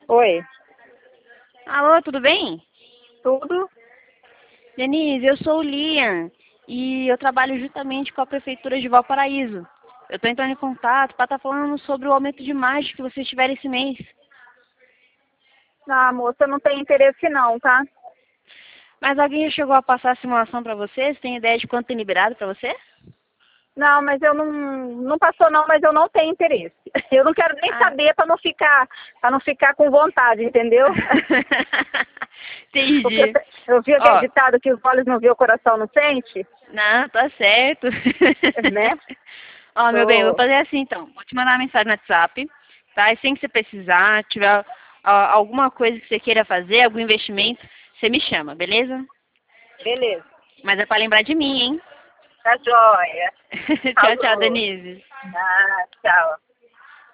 Oi, Alô, tudo bem? tudo? Denise, eu sou o Liam e eu trabalho justamente com a Prefeitura de Valparaíso. Eu estou entrando em contato para estar falando sobre o aumento de margem que vocês tiveram esse mês. Ah, moça, não tem interesse não, tá? Mas alguém já chegou a passar a simulação para vocês? Tem ideia de quanto tem liberado para você? Não, mas eu não passou não, mas eu não tenho interesse. Eu não quero nem Ah. saber para não ficar com vontade, entendeu? Porque Entendi. eu vi aquele Ó, ditado que os olhos não vê, o coração não sente, não, tá certo. né? Ó, meu bem, eu vou Tô... fazer assim então. Vou te mandar uma mensagem no WhatsApp, tá? E sem que você precisar, tiver alguma coisa que você queira fazer, algum investimento, você me chama, beleza? Beleza, Mas é pra lembrar de mim, hein? tá joia. Tchau, tchau, Falou. Denise. Ah, tchau.